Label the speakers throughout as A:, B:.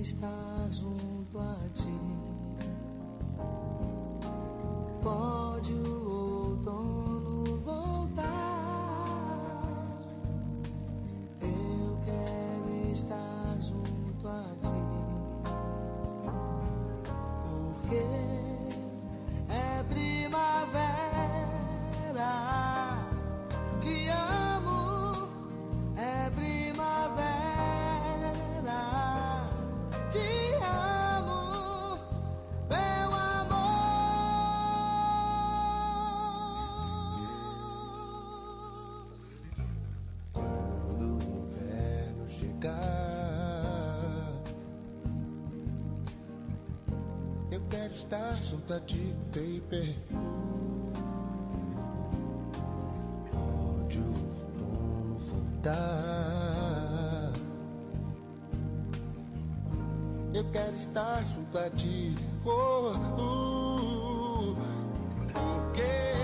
A: estar junto a ti. Pode o outono voltar. Eu quero estar junto a ti. Porque é primavera. Te amo. É primavera.
B: Eu quero estar junto a ti, baby. Pode o outono voltar. Eu quero estar junto a ti, porque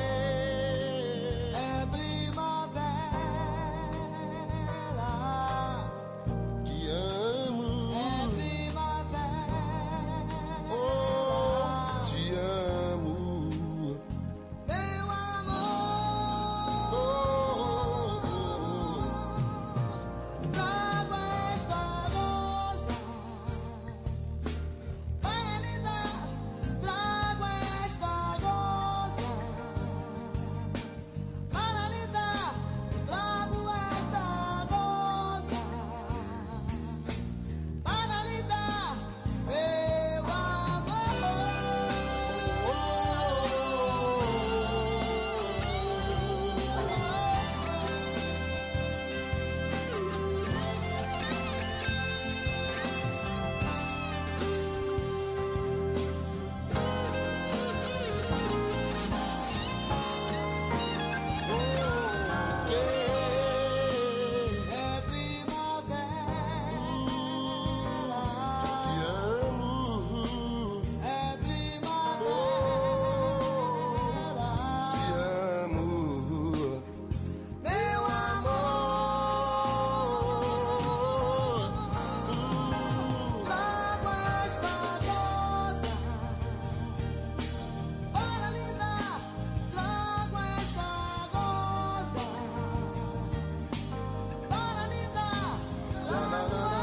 A: é primavera.
B: Te amo.
A: É primavera.
B: Oh, te amo.
A: Meu amor. Trago esta rosa para lhe dar. Trago esta rosa para lhe dar. Trago esta rosa para lhe dar, meu é primavera.
B: Te amo.
A: É primavera.
B: Te amo.
A: Meu amor, trago esta rosa para lhe dar. Trago esta rosa para lhe dar. Trago esta rosa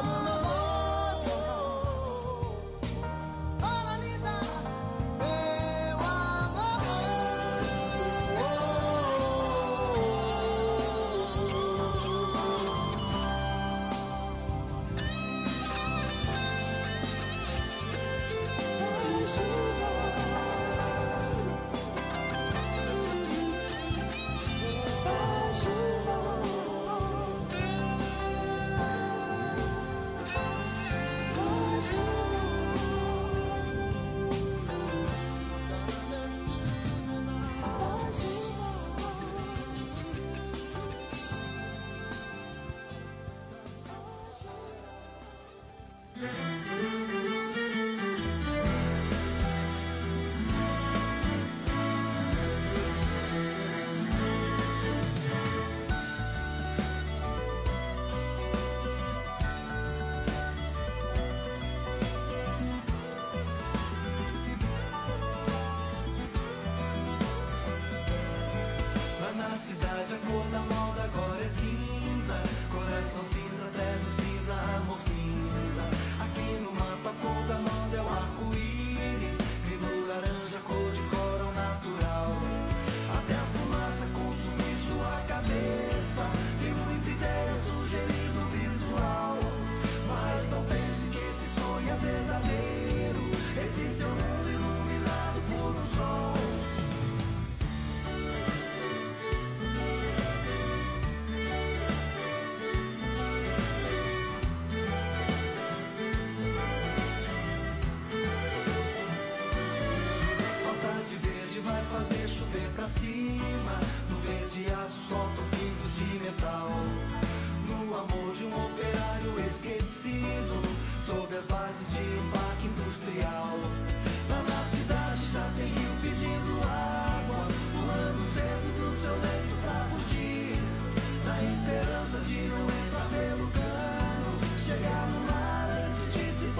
A: para lhe dar, meu amor.
C: Lá na cidade a cor da moda agora é cinza. Coração cinza, teto cinza, amor cinza. Aqui no mapa a cor da moda é o arco-íris. Grilo laranja, cor de coral natural. Até a fumaça consumir sua cabeça. Tem muita ideia sugerindo visual. Mas não pense que esse sonho é verdadeiro. Existe um mundo iluminado por um sol. Falta de verde vai fazer chover pra cima. Nuvens de aço soltam pingos de metal. No amor de um operário esquecido, sob as bases de um parque industrial. Lá na cidade já tem rio pedindo água, pulando cedo do seu leito pra fugir. Na esperança de não entrar pelo cano, chegar no mar antes de se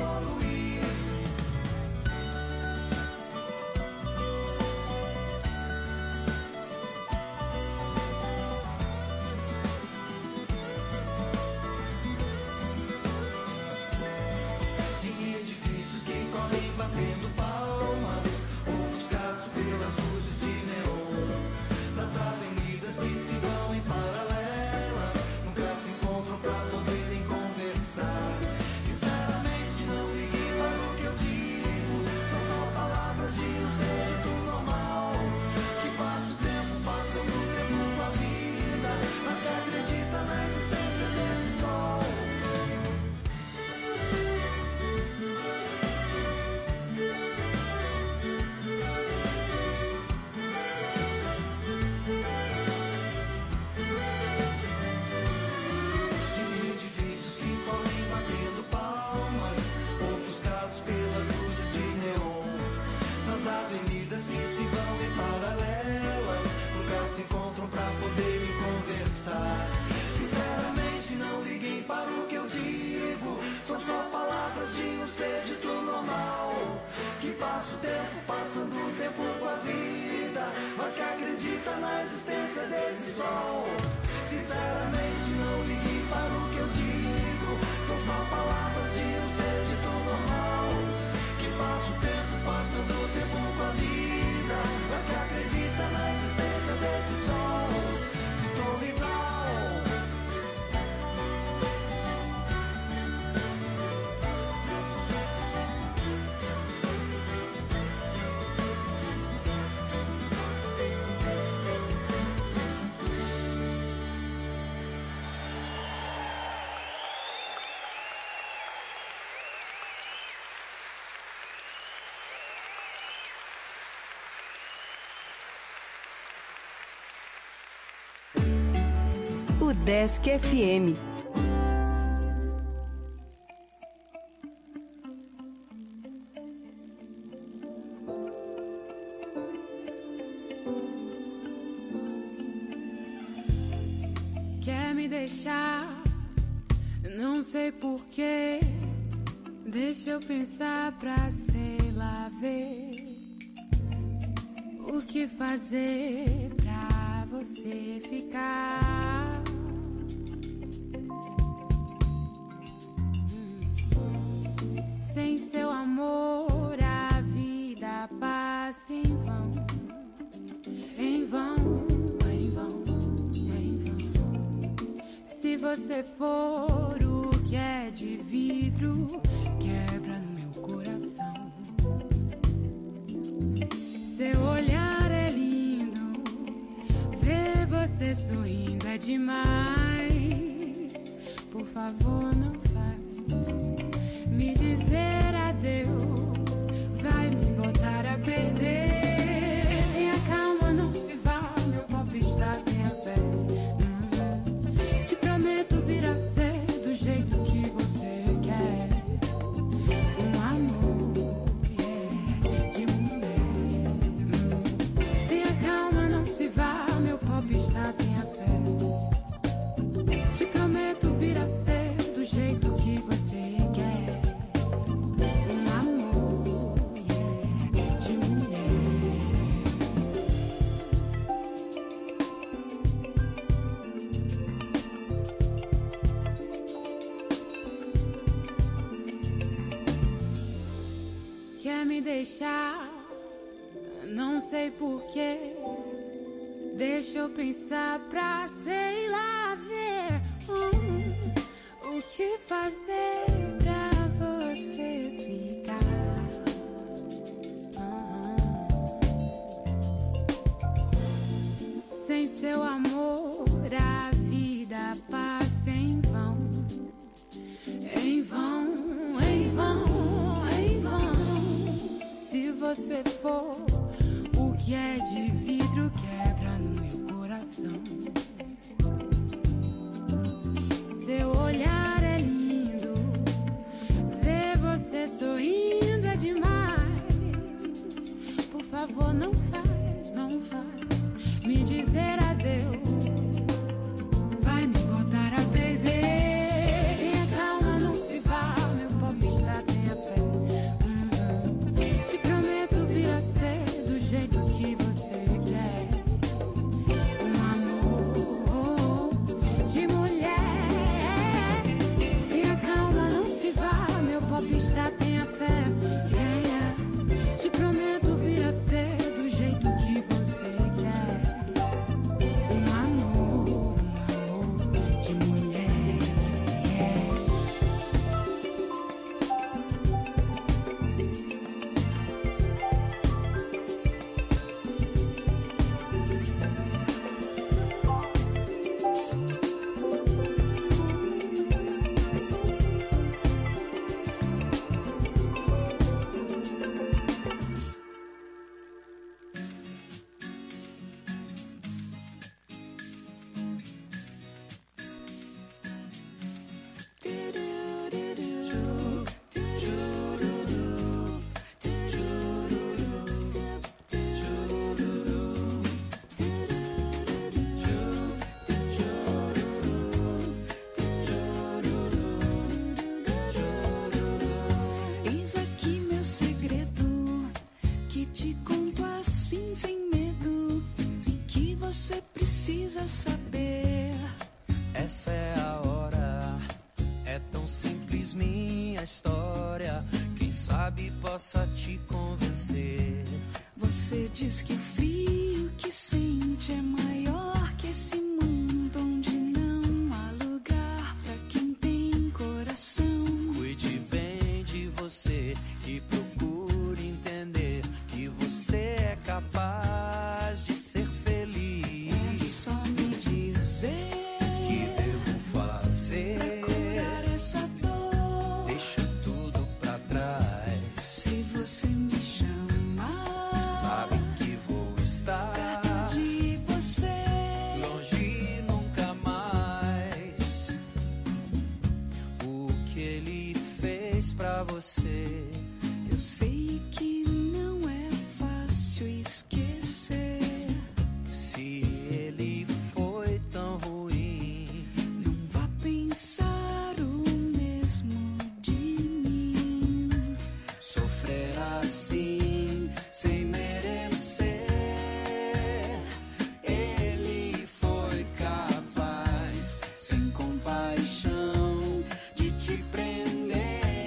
D: Udesc FM.
E: Quer me deixar? Não sei porquê. Deixa eu pensar pra, sei lá, ver o que fazer pra você ficar. Sem seu amor a vida passa em vão, em vão, em vão, em vão. Se você for o que é de vidro, quebra no meu coração. Seu olhar é lindo, ver você sorrindo é demais. Por favor, não faz me dizer adeus, vai me botar a perder. Tenha calma, não se vá, meu popstar, tenha fé. Te prometo vir a ser do jeito que você quer. Um amor, yeah, de mulher. Tenha calma, não se vá, meu popstar, tenha fé. Te prometo vir a ser do jeito que você quer. Um amor, yeah, de mulher. Quer me deixar? Não sei porquê. Deixa eu pensar pra, sei lá, ver o que fazer pra você ficar. Sem seu amor a vida passa em vão, em vão, em vão, em vão. Se você for o que é de vidro, quebra no meu coração. Seu olhar é lindo, ver você sorrindo é demais. Por favor, não faz, não faz me dizer adeus, vai me botar a perder. Tenha calma, não se vá, meu popstar, tenha fé. Te prometo vir a ser do jeito que você quer. Um amor de mulher. Tenha calma, não se vá, meu popstar, tenha fé. Yeah, yeah. Te prometo vir a ser do jeito que você quer. Um amor de mulher. Yeah.
F: Eis aqui meu segredo, que te conto assim sem medo, e que você precisa saber.
C: Essa é a hora, é tão simples minha história. Quem sabe possa te convencer.
F: Você diz que o frio que sente é maior que esse mundo onde não há lugar pra quem tem coração.
C: Cuide bem de você e procure entender que você é capaz de ser feliz.
F: É só me dizer
C: Que devo fazer?
F: pra curar essa dor.
C: Deixo tudo pra trás.
F: Se você me chamar,
C: Sabe que vou fez pra você.
F: Eu sei que não é fácil esquecer.
C: Se ele foi tão ruim,
F: Não vá pensar o mesmo de mim.
C: sofrer assim sem merecer. Ele foi capaz, sem compaixão, de te prender,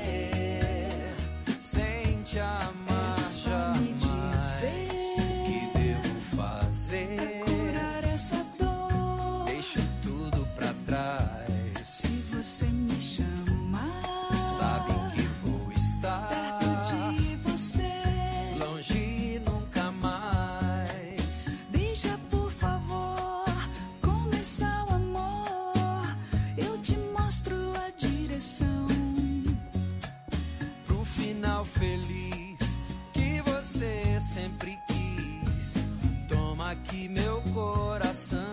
C: sem te amar
F: É só me
C: jamais.
F: dizer
C: O que devo fazer?
F: curar essa dor.
C: Deixo tudo pra trás.
F: Se você me chamar,
C: Sabe que vou estar
F: perto de você.
C: longe nunca mais.
F: Deixa, por favor, começar o amor. Eu te mostro a direção.
C: Pro final feliz que você sempre quis. Toma aqui meu coração.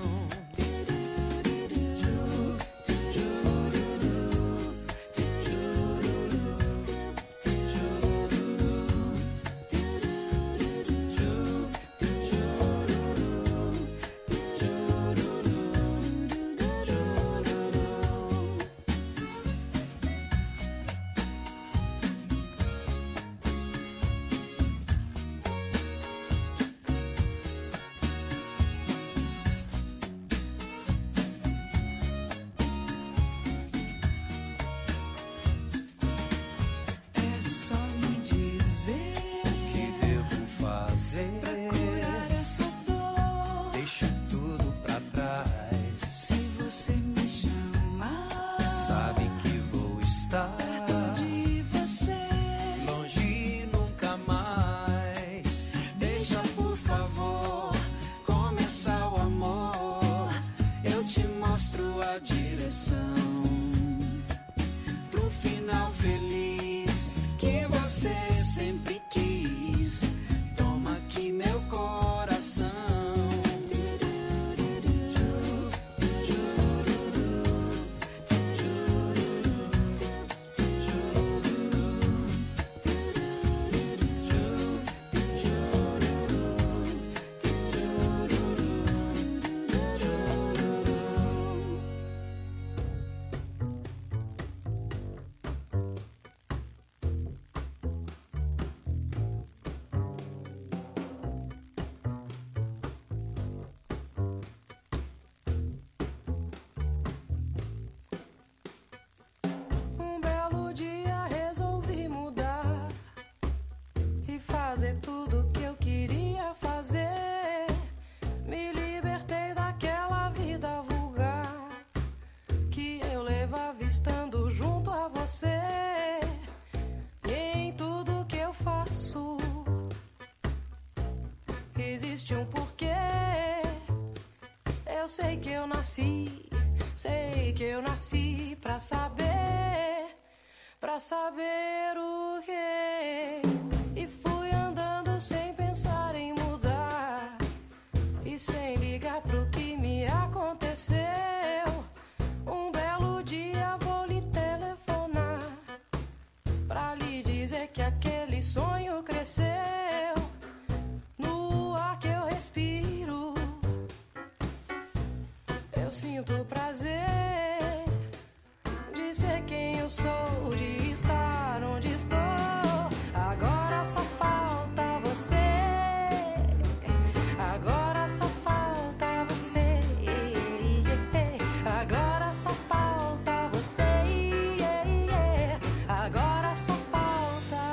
F: É só me dizer
C: O que devo fazer?
F: curar essa dor.
C: Deixo tudo pra trás.
F: Se você me chamar,
C: Sabe que vou estar
F: perto de você.
C: longe nunca mais. Deixa, por favor, começar o amor. Eu te mostro a direção. Pro final feliz que você sempre quis. Toma aqui meu coração.
D: Um belo dia resolvi mudar e fazer tudo que eu queria fazer. Me libertei daquela vida vulgar que eu levava estando junto a você. E em tudo que eu faço existe um porquê. Eu sei que eu nasci pra saber o quê. E fui andando sem pensar em mudar e sem ligar pro que me aconteceu. Um belo dia vou lhe telefonar pra lhe dizer que aquele sonho cresceu. No ar que eu respiro, eu sinto prazer de ser quem eu sou, de estar onde estou. Agora só falta você. Agora só falta você. Agora só falta você. Agora só falta.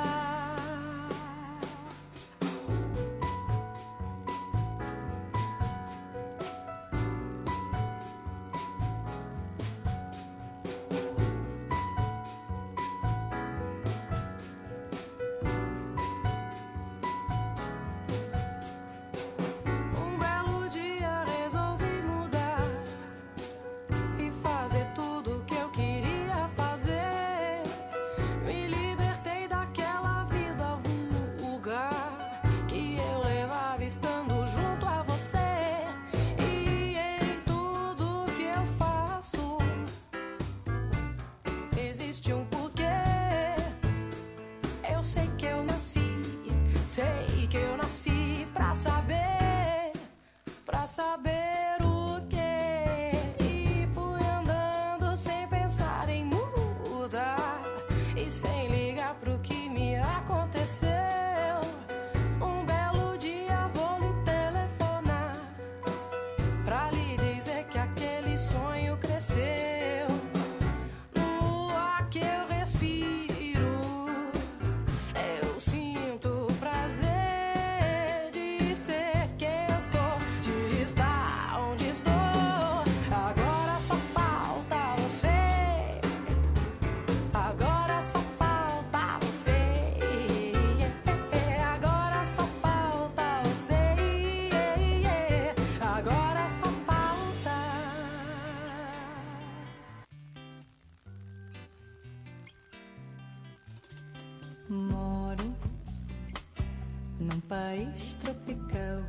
G: Moro num país tropical,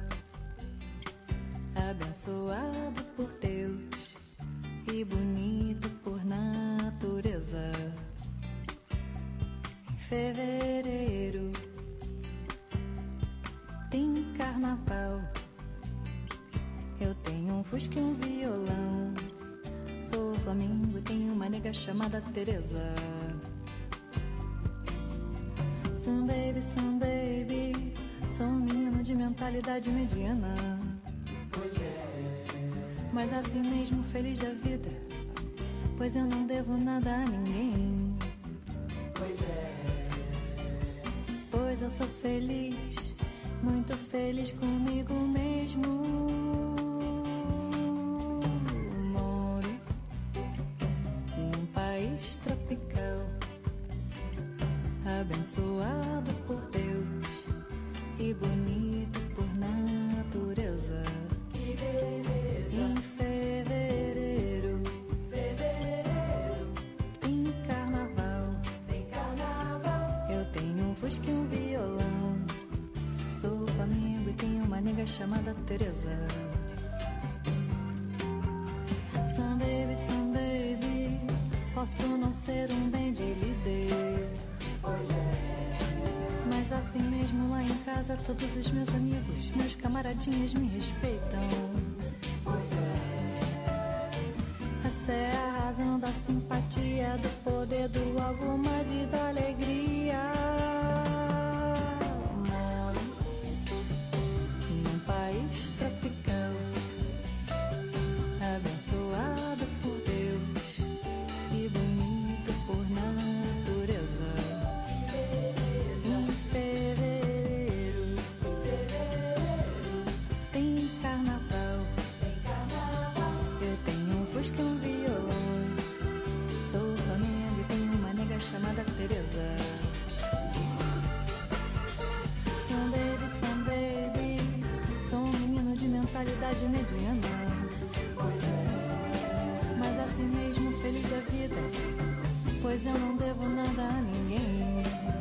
G: abençoado por Deus e bonito por natureza. Em fevereiro tem carnaval. Eu tenho um fusca e um violão. Sou Flamengo e tenho uma nega chamada Teresa. Some baby, sou um menino de mentalidade mediana.
C: Pois é,
G: mas assim mesmo feliz da vida, pois eu não devo nada a ninguém.
C: pois é,
G: Pois eu sou feliz, muito feliz comigo mesmo. Moro num país tropical, abençoado por Deus e bonito por natureza.
C: que beleza.
G: Em fevereiro tem carnaval.
C: Tem carnaval,
G: Eu tenho um fusca e um violão. Sou Flamengo e tenho uma nega chamada Teresa. Some baby, posso não ser um band líder,
C: pois é,
G: mas assim mesmo lá em casa todos os meus amigos, meus camaradinhas me respeitam.
C: pois é,
G: Essa é a razão da simpatia, do poder, do algo mais e da alegria. Moro num país tropical, abençoado por Deus e bonito por natureza. Em fevereiro tem carnaval. Eu tenho um fusca e um violão. Sou Flamengo e tenho uma nega chamada Teresa. Some baby, sou um menino de mentalidade mediana. Mas assim mesmo feliz da vida, pois eu não devo nada a ninguém.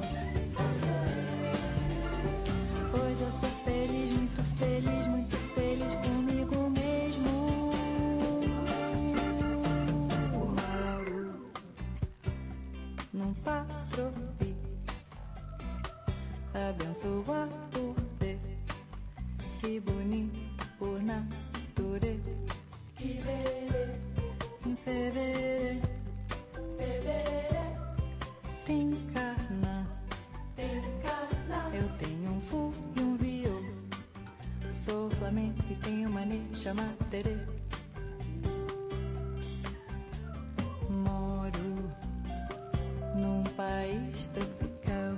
G: Pois eu sou feliz, muito feliz comigo mesmo. Moro num patropi, abençoado por Deus e bonito por natureza.
C: que beleza.
G: Em fevereiro tem carnaval. Eu tenho um fu e um viol. Sou Flamengo e tenho uma nega chamada Teresa. Moro num país tropical,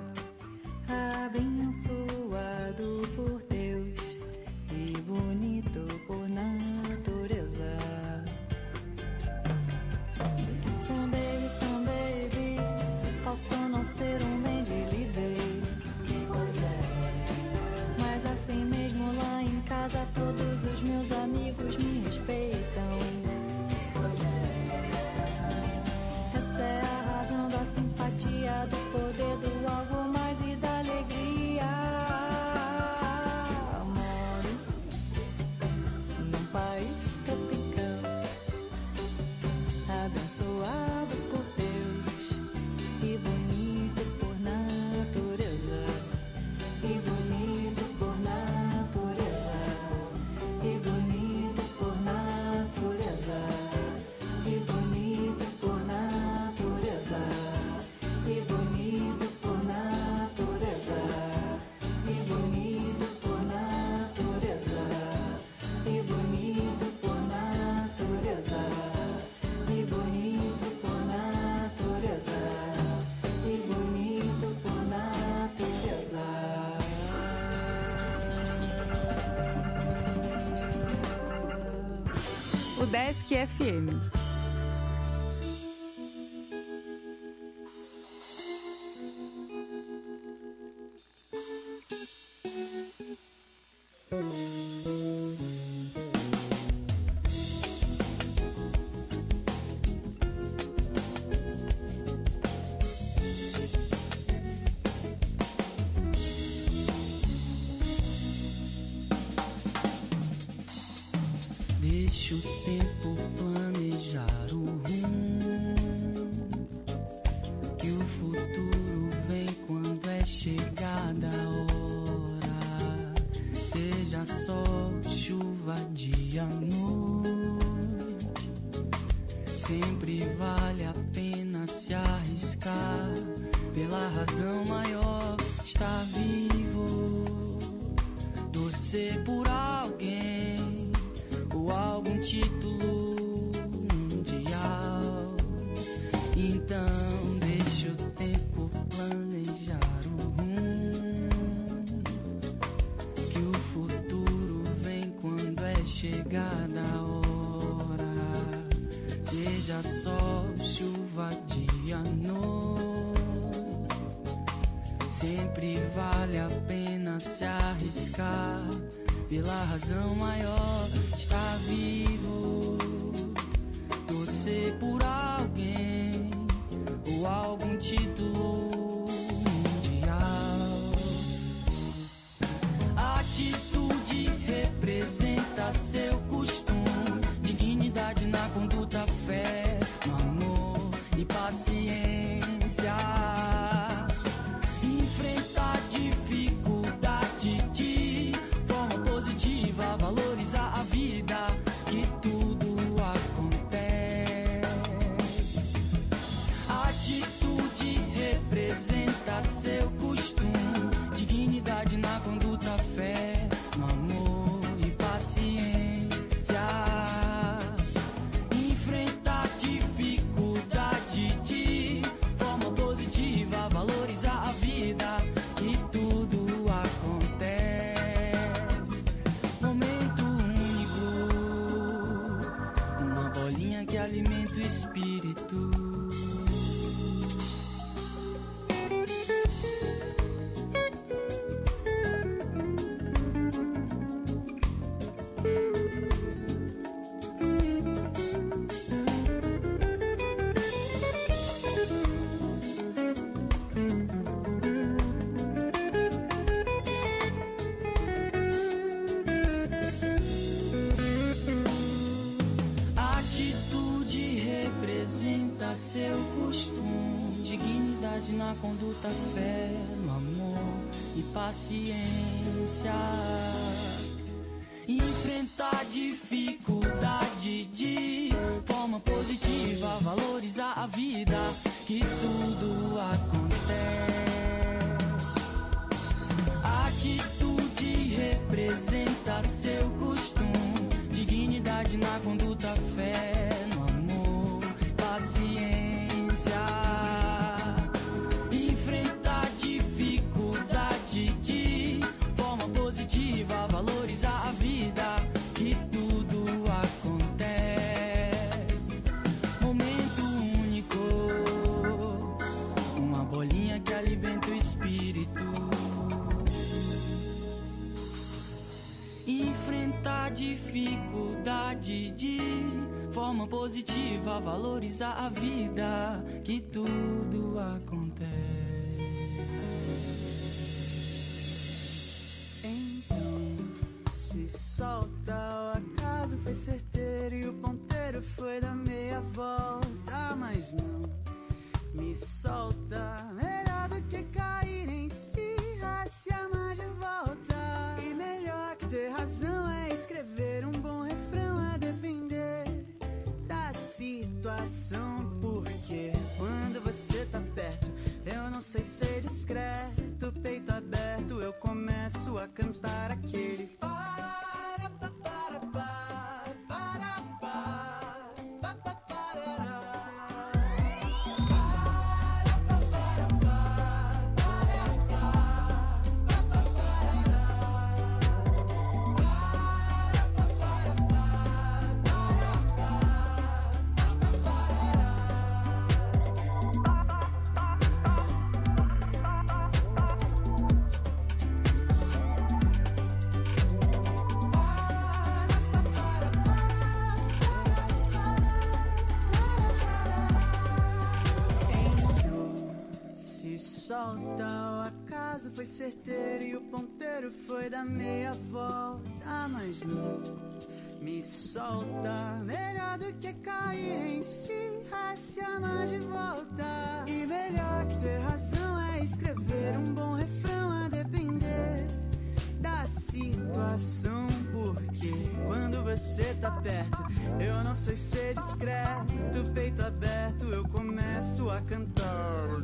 G: abençoado por Deus e bonito por natureza. Some baby, posso não ser um band líder, mas assim mesmo lá em casa todos os meus amigos me respeitam. Essa é a razão da simpatia, do poder, do algo mais e da alegria. Moro num país tropical, abençoado por Deus e bonito por natureza. E bonito por natureza. E bonito por natureza. E bonito por natureza. E bonito por natureza. E bonito por natureza. E bonito por natureza. E bonito por natureza. E bonito por natureza.
H: O Desk FM.
I: Sempre vale a pena se arriscar pela razão maior, estar vivo, torcer por alguém ou algum título mundial. Então deixa o tempo planejar o rumo, que o futuro vem quando é chegada a hora. Seja sol, chuva, dia, noite, sempre vale a pena se arriscar pela razão maior, estar vivo, torcer por alguém ou algum título mundial. A atitude representa seu costume, dignidade na conduta, fé no amor e paciência. Enfrentar dificuldade de forma positiva, valorizar a vida, que tudo acontece. A atitude representa seu costume, dignidade na conduta, fé no amor e paciência. Enfrentar dificuldade de forma positiva, valorizar a vida, que tudo acontece. Momento único, uma bolinha que alimenta o espírito. Atitude representa seu costume, dignidade na conduta, fé no amor e paciência. Enfrentar dificuldade de forma positiva, valorizar a vida, que tudo acontece. Atitude representa seu costume, dignidade na conduta, fé no amor, paciência. Enfrentar dificuldade de forma positiva, valorizar a vida, que tudo acontece. Momento único, uma bolinha que alimenta o espírito. Enfrentar dificuldade de forma positiva, valorizar a vida, que tudo acontece.
J: Então se solta, o acaso foi certeiro e o ponteiro foi da meia volta, mas não me solta. Melhor do que cair em si, se amar de volta. E melhor que ter razão é escrever um bom refrão, a depender da situação. Porque quando você tá perto, eu não sei ser discreto, peito aberto, eu começo a cantar aquele para, para, para, para, para, para, para, para. Solta, o acaso foi certeiro e o ponteiro foi da meia volta, mas não me solta. Melhor do que cair em si, se amar de volta. E melhor que ter razão é escrever um bom refrão, a depender da situação. Porque quando você tá perto, eu não sei ser discreto, peito aberto, começo a cantar.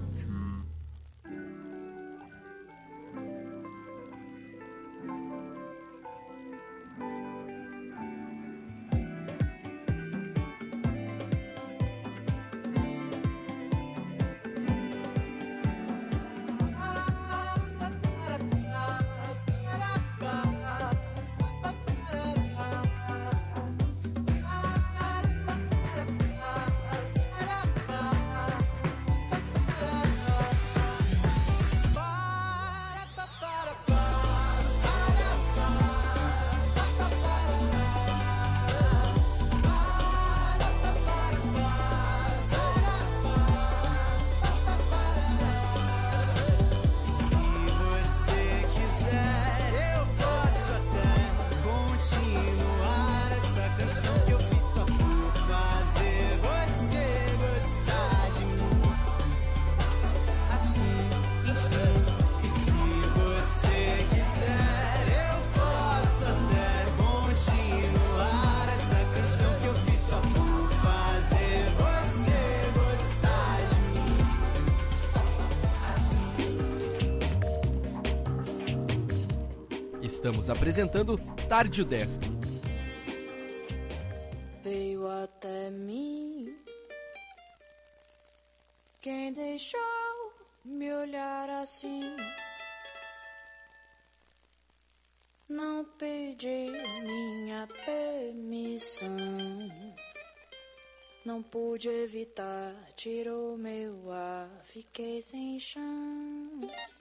K: Estamos apresentando Tarde 10.
D: Veio até mim quem deixou me olhar assim. Não pedi minha permissão, não pude evitar, tirou meu ar, fiquei sem chão.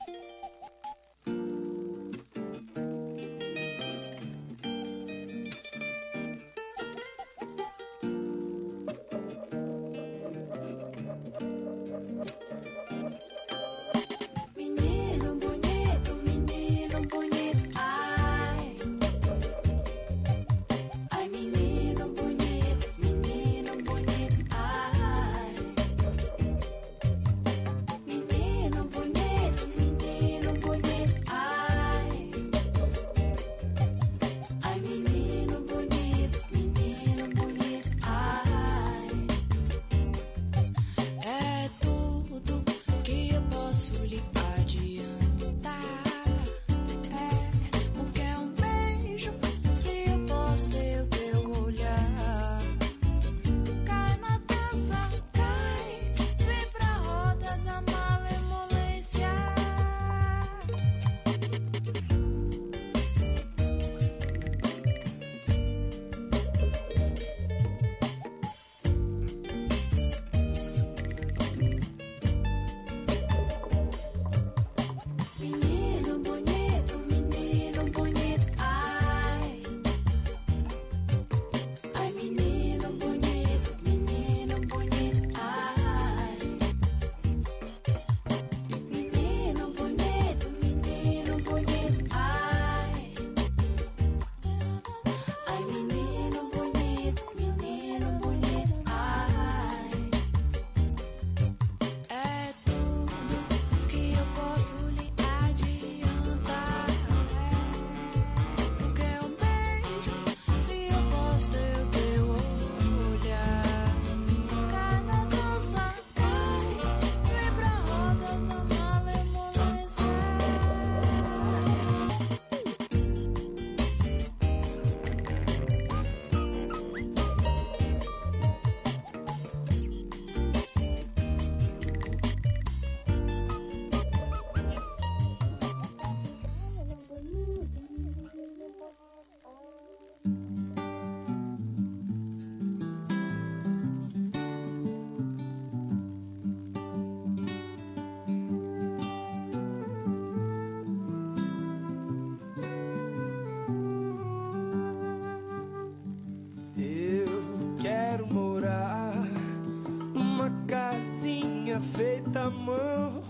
L: Feita à mão,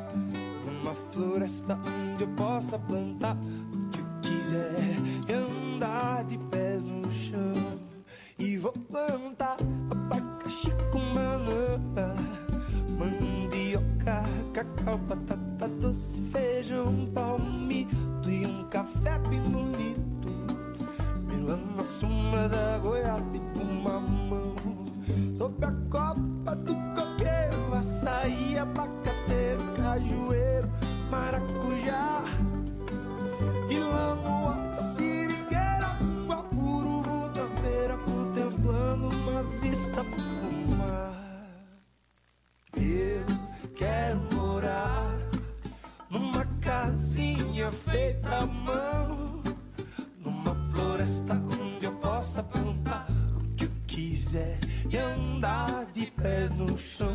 L: numa floresta onde eu possa plantar o que eu quiser e andar de pés no chão. E vou plantar abacaxi com banana, mandioca, cacau, batata doce, feijão, palmito e um café bem bonito, melando a sombra da goiaba e do mamão, sob a copa do coqueiro açaí, abacateiro, cajueiro, maracujá, ilamoa, seringueira, guapuru, tambeira, contemplando uma vista pro mar. Eu quero morar numa casinha feita à mão, numa floresta onde eu possa plantar o que eu quiser e andar de pés no chão.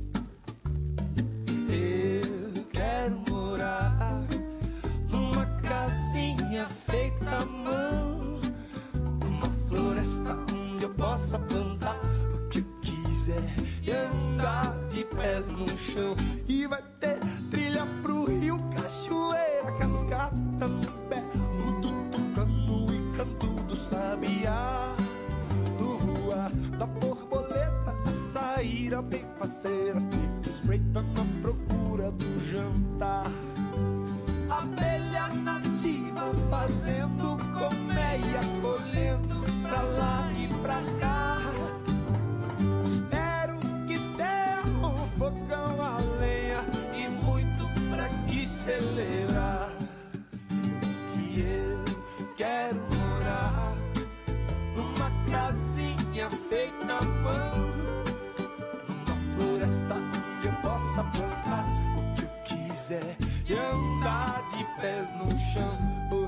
L: Eu quero morar numa casinha feita à mão, numa floresta onde eu possa plantar o que eu quiser e andar de pés no chão. E vai ter trilha pro rio, cachoeira, cascata no pé, o tutucano e canto do sabiá, no voar da borboleta, a saíra bem faceira, fica espreitando à procura do jantar. Abelha nativa fazendo colmeia, colhendo pra lá e pra cá. Espero que tenha um fogão a lenha e muito pra que celebrar. Que eu quero morar numa casinha feita à mão, numa floresta onde eu possa plantar o que eu quiser e andar de pés no chão.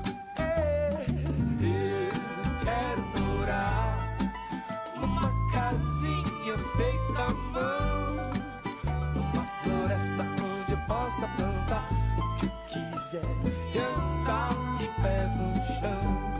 L: Eu quero morar numa casinha feita à mão, numa floresta onde eu possa plantar o que eu quiser e andar de pés no chão.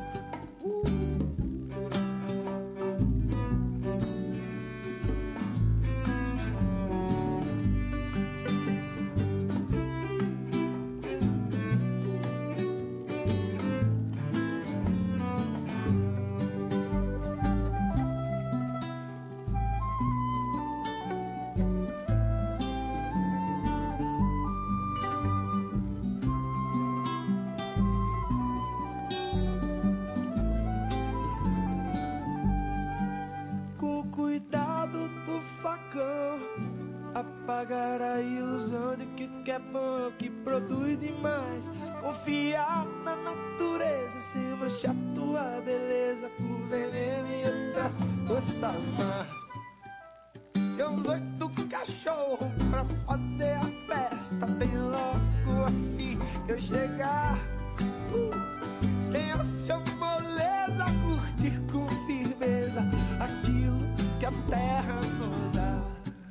L: Apagar a ilusão de que o que é bom, que produz demais. Confiar na natureza, sem manchar tua beleza com veneno e outras forças más. E uns 8 cachorros pra fazer a festa, bem logo assim que eu chegar. Sem a sua moleza, curtir com firmeza aquilo que a terra nos dá.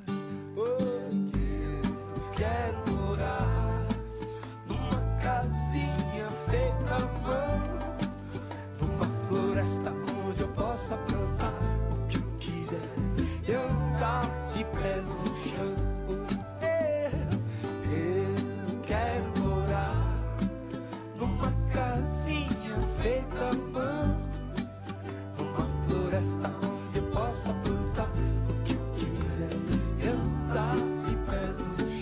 L: Quero morar numa casinha feita à mão, numa floresta onde eu possa plantar o que eu quiser e andar de pés no chão. Eu quero morar numa casinha feita à mão, numa floresta onde eu possa plantar o que eu quiser e andar de pés no chão.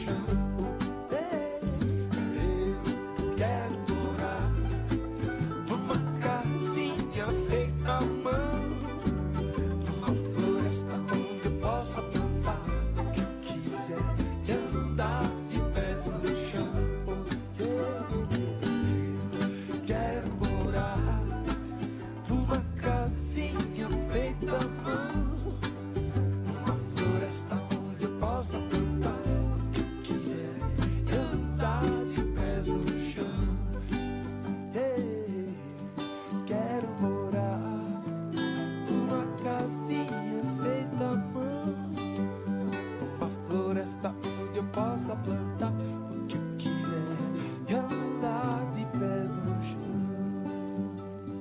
L: Onde eu possa plantar o que eu quiser e andar de pés no chão.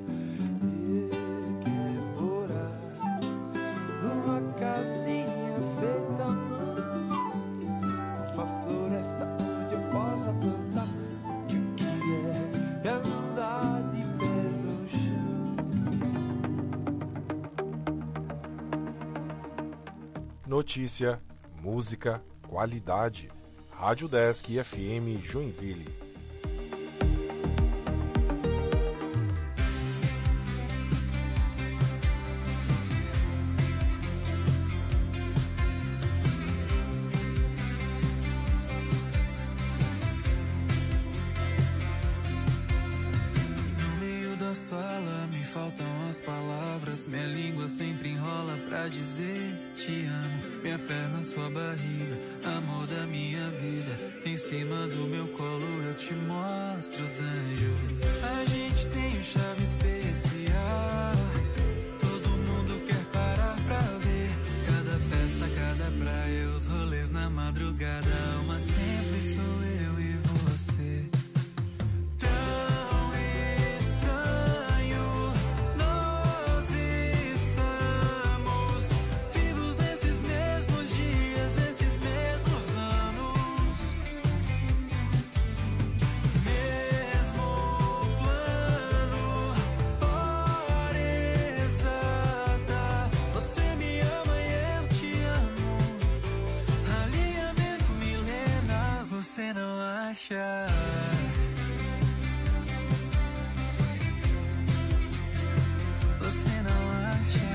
L: Eu quero morar numa casinha feita à mão, uma floresta onde eu possa plantar o que eu quiser e andar de pés no chão.
M: Notícia, música, qualidade. Rádio Desk FM Joinville.
N: fala, me faltam as palavras. Minha língua sempre enrola pra dizer te amo. Minha perna, sua barriga, amor da minha vida. Em cima do meu colo eu te mostro os anjos. A gente tem um charme especial. Todo mundo quer parar pra ver. Cada festa, cada praia, os rolês na madrugada. Uma sempre sou eu e você. Você não acha? Você não acha?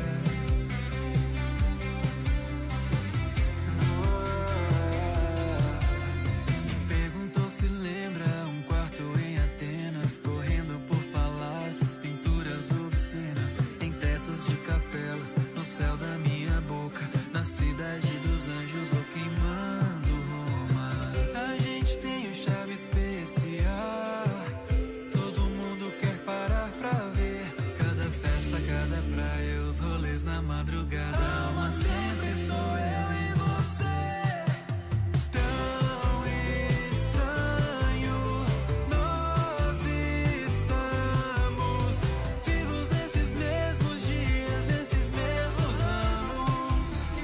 N: Me perguntou se lembra um quarto em Atenas, correndo por palácios, pinturas obscenas, em tetos de capelas, no céu da minha boca, na cidade dos anjos ou queimando Roma. A gente tem um charme especial. Todo mundo quer parar pra ver. Cada festa, cada praia, os rolês na madrugada. Mas sempre sou eu e você. Tão estranho nós estamos, vivos nesses mesmos dias, nesses mesmos anos.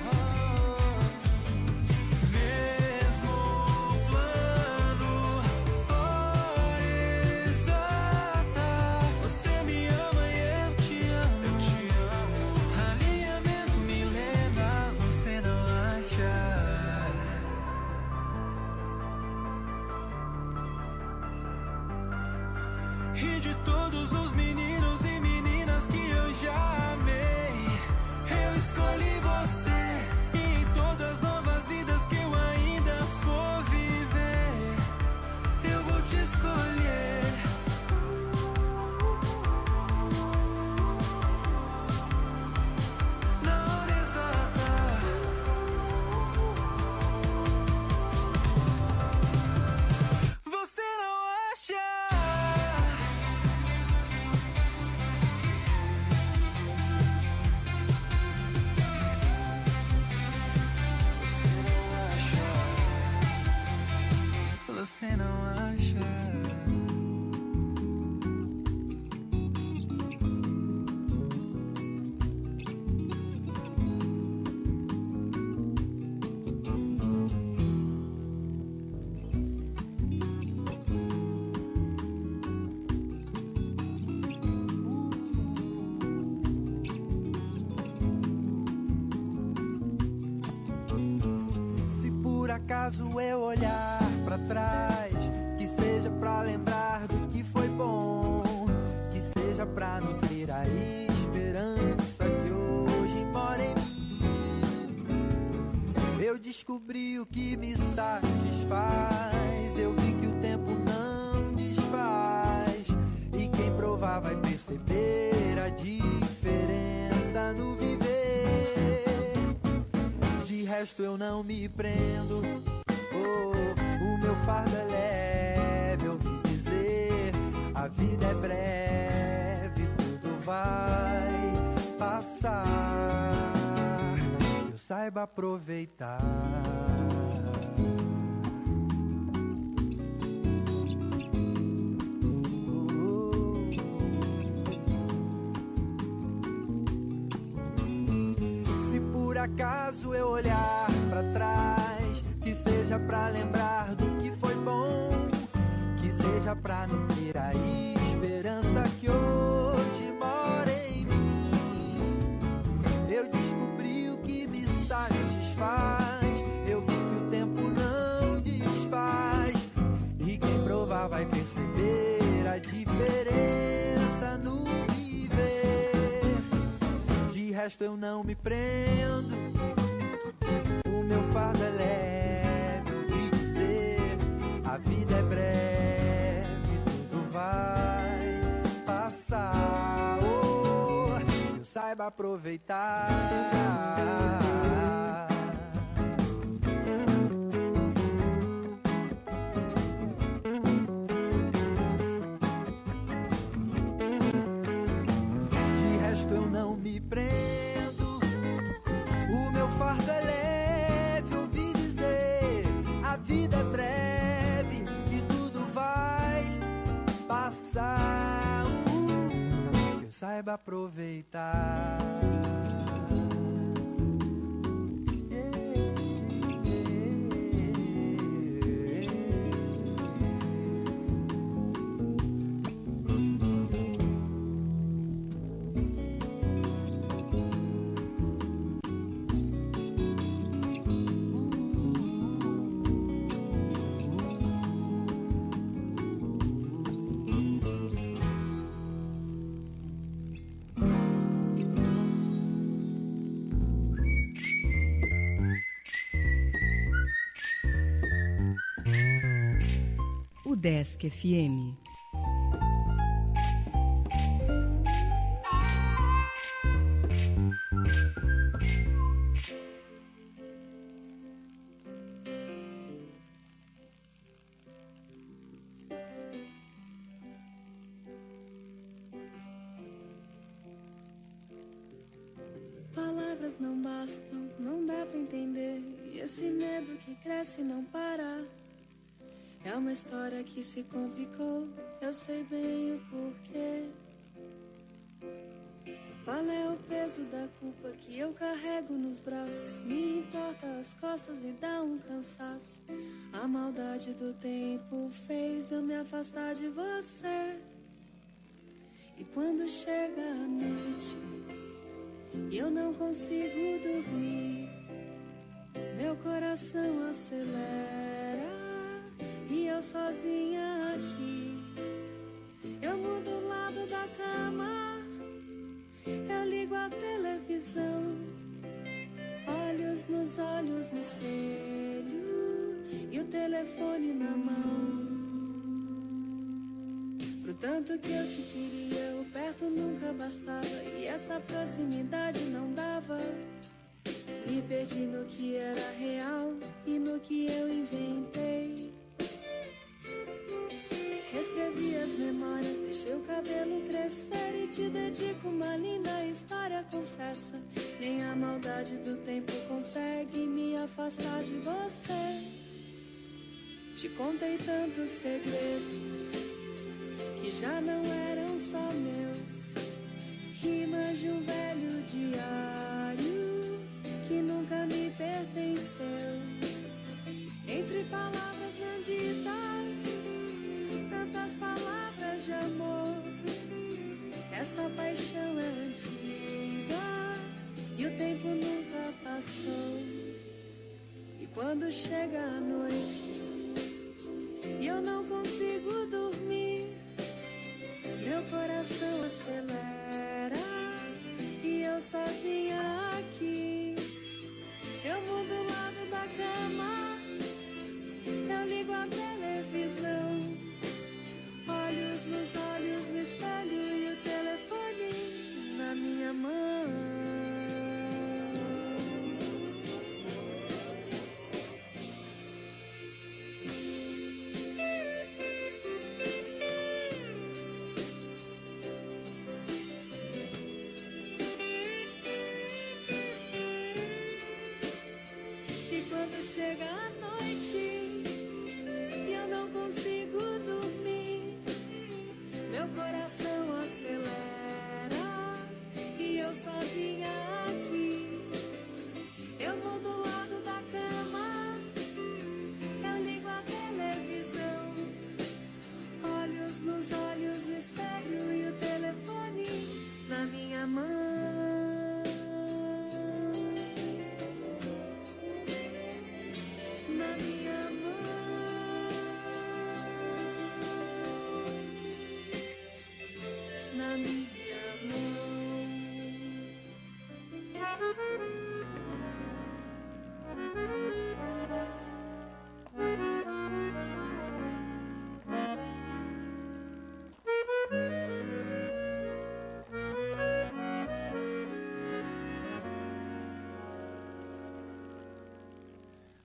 N: Mesmo plano, hora exata. Você me ama e eu te amo. Eu te amo. Alinhamento milenar, você não acha? E de todos os meninos e meninas que eu já amei, eu escolhi você. E em todas as novas vidas que eu ainda for viver, eu vou te escolher. Na hora exata. Você não acha? Você não acha?
J: Se por acaso eu olhar pra trás, que seja pra lembrar do que foi bom, que seja pra nutrir a esperança que hoje mora em mim. Eu descobri o que me satisfaz, eu vi que o tempo não desfaz, e quem provar vai perceber a diferença no viver. De resto eu não me prendo. O meu fardo é leve, ouvi dizer. A vida é breve, tudo vai passar. Eu saiba aproveitar. Se por acaso eu olhar pra trás, que seja pra lembrar do que foi bom, que seja pra nutrir a esperança que hoje mora em mim. Eu descobri o que me satisfaz, eu vi que o tempo não desfaz, e quem provar vai perceber a diferença no viver. De resto eu não me prendo, o meu fardo é leve, ouvi dizer. A vida é breve, tudo vai passar. saiba aproveitar. De resto eu não me prendo, o meu fardo é leve. Ouvi dizer, a vida é breve e tudo vai passar. Que eu saiba aproveitar.
H: Desk FM.
F: Palavras não bastam, não dá pra entender. E esse medo que cresce e não para. É uma história que se complicou, eu sei bem o porquê. Qual é o peso da culpa que eu carrego nos braços? Me entorta as costas e dá um cansaço. A maldade do tempo fez eu me afastar de você. E quando chega a noite e eu não consigo dormir, meu coração acelera. E eu sozinha aqui, eu mudo o lado da cama, eu ligo a televisão, olhos nos olhos no espelho e o telefone na mão. Pro tanto que eu te queria, o perto nunca bastava e essa proximidade não dava. Me perdi no que era real e no que eu inventei. Reescrevi as memórias, deixei o cabelo crescer e te dedico uma linda história, confessa. Nem a maldade do tempo consegue me afastar de você. Te contei tantos segredos que já não eram só meus, rimas de um velho diário que nunca me pertenceu. Entre palavras não ditas, tantas palavras de amor, essa paixão é antiga e o tempo nunca passou. E quando chega a noite e eu não consigo dormir, meu coração acelera e eu sozinha aqui, eu mudo o lado da cama, eu ligo a televisão, olhos nos olhos no espelho e o telefone na minha mão. E quando chega a noite e eu não consigo dormir, meu coração acelera e eu sozinha aqui, eu mudo o lado da cama, eu ligo a televisão, olhos nos olhos no espelho e o telefone na minha mão. Na minha mão, na minha mão.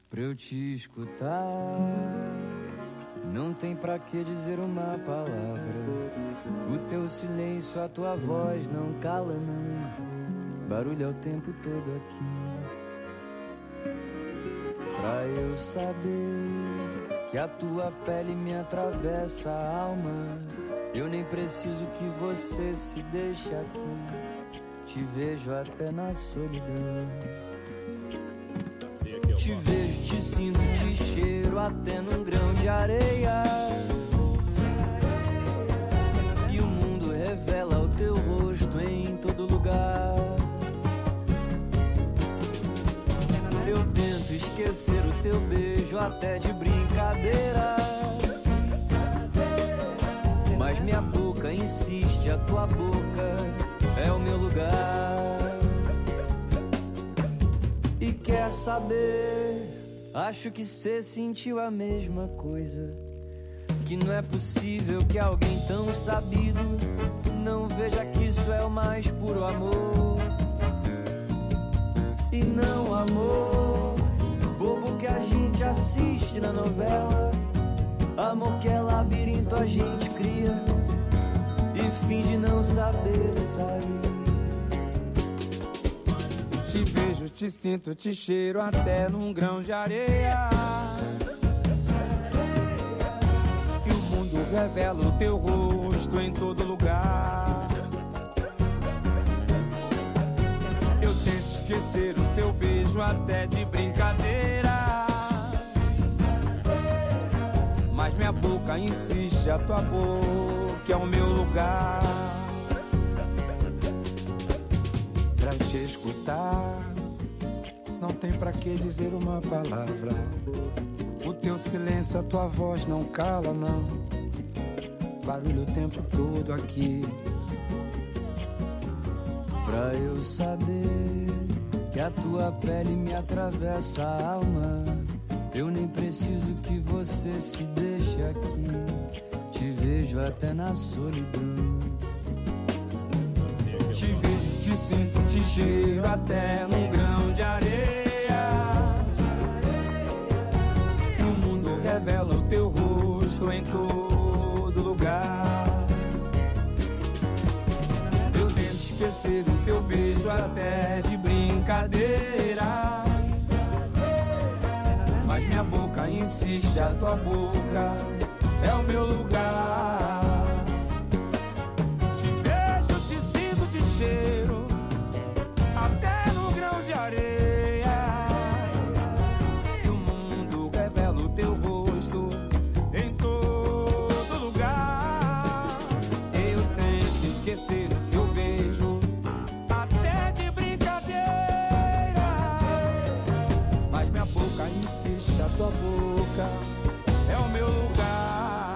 O: pra eu te escutar. Não tem pra que dizer uma palavra. O teu silêncio, a tua voz não cala não. Barulho é o tempo todo aqui. Pra eu saber que a tua pele me atravessa a alma, eu nem preciso que você se deixe aqui. Te vejo até na solidão. Te vejo, te sinto, te cheiro até num grão de areia. E o mundo revela o teu rosto em todo lugar. Eu tento esquecer o teu beijo até de brincadeira, mas minha boca insiste, a tua boca é o meu lugar. E quer saber? Acho que cê sentiu a mesma coisa. Que não é possível que alguém tão sabido não veja que isso é o mais puro amor. E não amor bobo que a gente assiste na novela. Amor que é labirinto a gente cria e finge não saber sair.
P: Te vejo, te sinto, te cheiro até num grão de areia. E o mundo revela o teu rosto em todo lugar. Eu tento esquecer o teu beijo até de brincadeira, mas minha boca insiste, a tua boca é o meu lugar. Pra te escutar, não tem pra que dizer uma palavra. O teu silêncio, a tua voz não cala não. Barulho o tempo todo aqui.
O: Pra eu saber que a tua pele me atravessa a alma, eu nem preciso que você se deixe aqui. Te vejo até na solidão.
P: Te vejo, te sinto, te cheiro até num grão de areia. E o mundo revela o teu rosto em todo lugar. Eu tento esquecer o teu beijo até de brincadeira, mas minha boca insiste, a tua boca é o meu lugar. Cheiro até no grão de areia. E o mundo revela o teu rosto em todo lugar. Eu tento esquecer o teu beijo até de brincadeira, mas minha boca insiste, a tua boca é o meu lugar.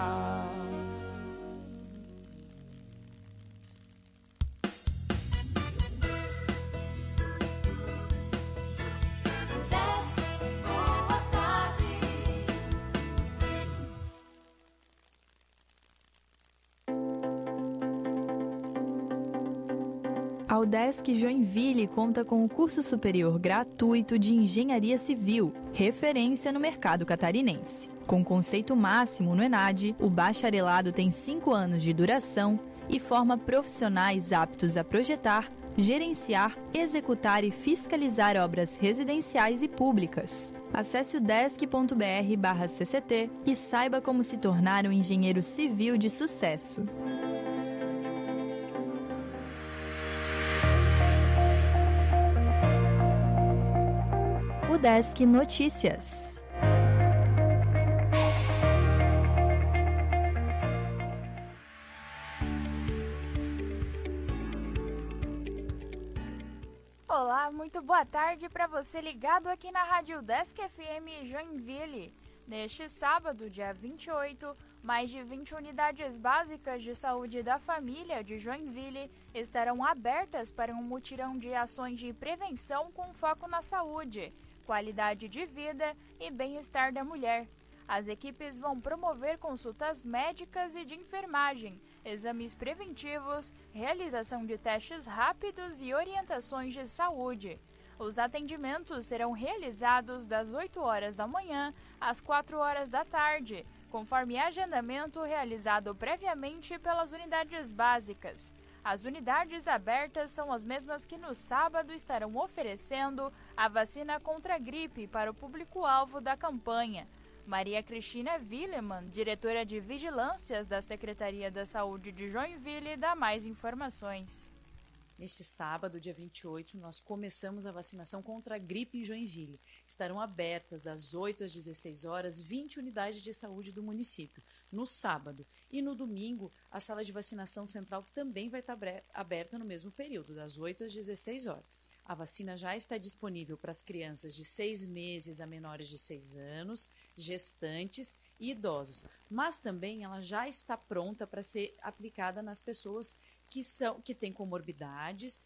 Q: A UDESC Joinville conta com o curso superior gratuito de Engenharia Civil, referência no mercado catarinense. Com conceito máximo no ENAD, o bacharelado tem 5 anos de duração e forma profissionais aptos a projetar, gerenciar, executar e fiscalizar obras residenciais e públicas. Acesse udesc.br/cct e saiba como se tornar um engenheiro civil de sucesso. UDESC Notícias.
R: Olá, muito boa tarde para você ligado aqui na Rádio UDESC FM Joinville. Neste sábado, dia 28, mais de 20 unidades básicas de saúde da família de Joinville estarão abertas para um mutirão de ações de prevenção com foco na saúde, qualidade de vida e bem-estar da mulher. As equipes vão promover consultas médicas e de enfermagem, exames preventivos, realização de testes rápidos e orientações de saúde. Os atendimentos serão realizados das 8 horas da manhã às 4 horas da tarde, conforme agendamento realizado previamente pelas unidades básicas. As unidades abertas são as mesmas que no sábado estarão oferecendo a vacina contra a gripe para o público-alvo da campanha. Maria Cristina Willeman, diretora de Vigilâncias da Secretaria da Saúde de Joinville, dá mais informações.
S: Neste sábado, dia 28, nós começamos a vacinação contra a gripe em Joinville. Estarão abertas das 8 às 16 horas 20 unidades de saúde do município. No sábado e no domingo, a sala de vacinação central também vai estar aberta no mesmo período, das 8 às 16 horas. A vacina já está disponível para as crianças de 6 meses a menores de 6 anos, gestantes e idosos, mas também ela já está pronta para ser aplicada nas pessoas que têm comorbidades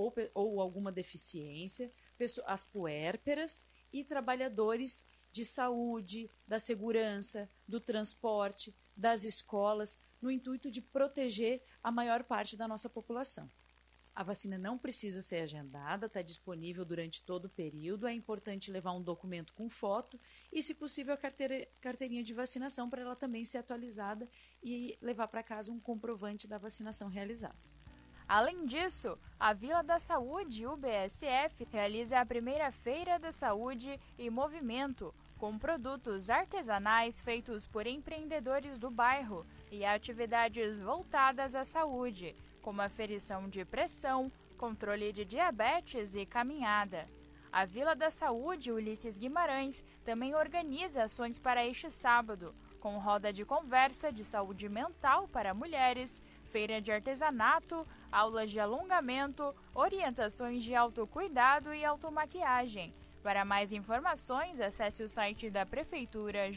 S: ou alguma deficiência, as puérperas e trabalhadores de saúde, da segurança, do transporte, das escolas, no intuito de proteger a maior parte da nossa população. A vacina não precisa ser agendada, está disponível durante todo o período. É importante levar um documento com foto e, se possível, a carteirinha de vacinação para ela também ser atualizada e levar para casa um comprovante da vacinação realizada.
R: Além disso, a Vila da Saúde, UBSF, realiza a primeira Feira da Saúde e Movimento, com produtos artesanais feitos por empreendedores do bairro e atividades voltadas à saúde, como aferição de pressão, controle de diabetes e caminhada. A Vila da Saúde Ulisses Guimarães também organiza ações para este sábado, com roda de conversa de saúde mental para mulheres, feira de artesanato, aulas de alongamento, orientações de autocuidado e automaquiagem. Para mais informações, acesse o site da Prefeitura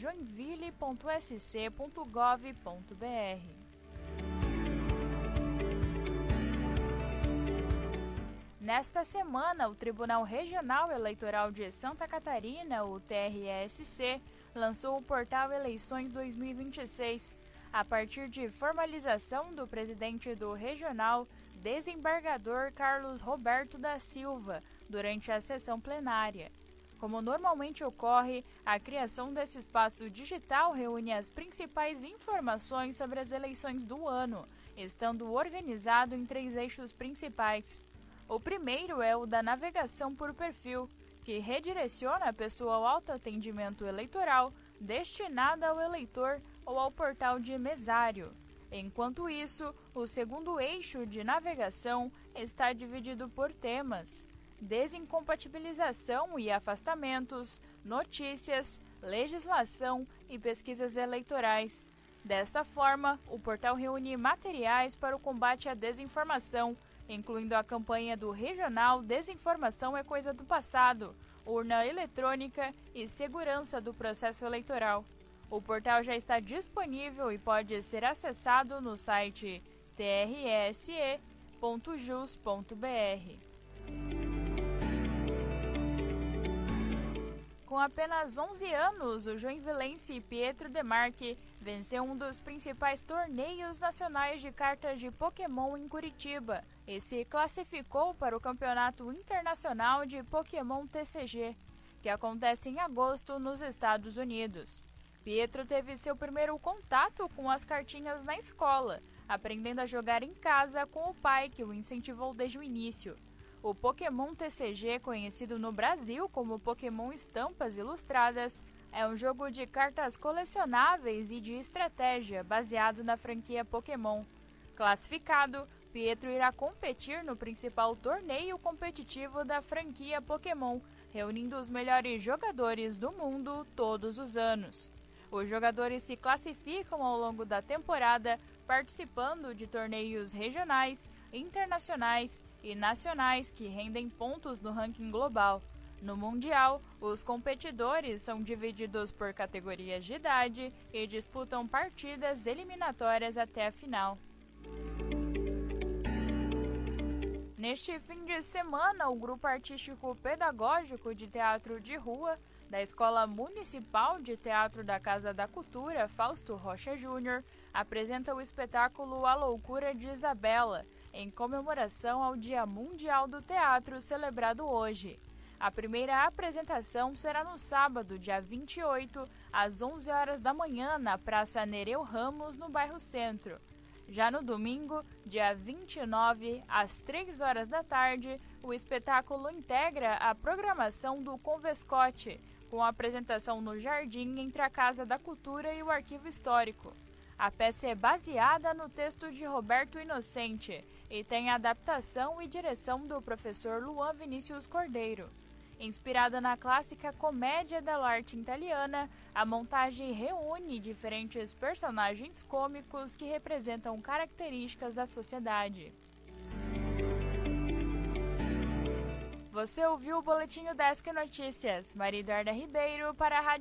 R: joinville.sc.gov.br. Nesta semana, o Tribunal Regional Eleitoral de Santa Catarina, o TRSC, lançou o portal Eleições 2026, a partir de formalização do presidente do Regional, desembargador Carlos Roberto da Silva, durante a sessão plenária. Como normalmente ocorre, a criação desse espaço digital reúne as principais informações sobre as eleições do ano, estando organizado em 3 eixos principais. O primeiro é o da navegação por perfil, que redireciona a pessoa ao autoatendimento eleitoral destinada ao eleitor ou ao portal de mesário. Enquanto isso, o segundo eixo de navegação está dividido por temas: desincompatibilização e afastamentos, notícias, legislação e pesquisas eleitorais. Desta forma, o portal reúne materiais para o combate à desinformação, incluindo a campanha do Regional Desinformação é Coisa do Passado, urna eletrônica e segurança do processo eleitoral. O portal já está disponível e pode ser acessado no site trse.jus.br. Com apenas 11 anos, o joinvilense Pietro Demarque venceu um dos principais torneios nacionais de cartas de Pokémon em Curitiba e se classificou para o Campeonato Internacional de Pokémon TCG, que acontece em agosto nos Estados Unidos. Pietro teve seu primeiro contato com as cartinhas na escola, aprendendo a jogar em casa com o pai, que o incentivou desde o início. O Pokémon TCG, conhecido no Brasil como Pokémon Estampas Ilustradas, é um jogo de cartas colecionáveis e de estratégia baseado na franquia Pokémon. Classificado, Pietro irá competir no principal torneio competitivo da franquia Pokémon, reunindo os melhores jogadores do mundo todos os anos. Os jogadores se classificam ao longo da temporada, participando de torneios regionais, internacionais e nacionais que rendem pontos no ranking global. No Mundial, os competidores são divididos por categorias de idade e disputam partidas eliminatórias até a final. Neste fim de semana, o Grupo Artístico Pedagógico de Teatro de Rua da Escola Municipal de Teatro da Casa da Cultura, Fausto Rocha Júnior, apresenta o espetáculo A Loucura de Isabela, em comemoração ao Dia Mundial do Teatro, celebrado hoje. A primeira apresentação será no sábado, dia 28, às 11 horas da manhã, na Praça Nereu Ramos, no bairro Centro. Já no domingo, dia 29, às 3 horas da tarde, o espetáculo integra a programação do Convescote, com a apresentação no Jardim entre a Casa da Cultura e o Arquivo Histórico. A peça é baseada no texto de Roberto Inocente e tem adaptação e direção do professor Luan Vinícius Cordeiro. Inspirada na clássica comédia dell'arte italiana, a montagem reúne diferentes personagens cômicos que representam características da sociedade. Você ouviu o Boletim Desk Notícias. Maria Eduarda Ribeiro para a Rádio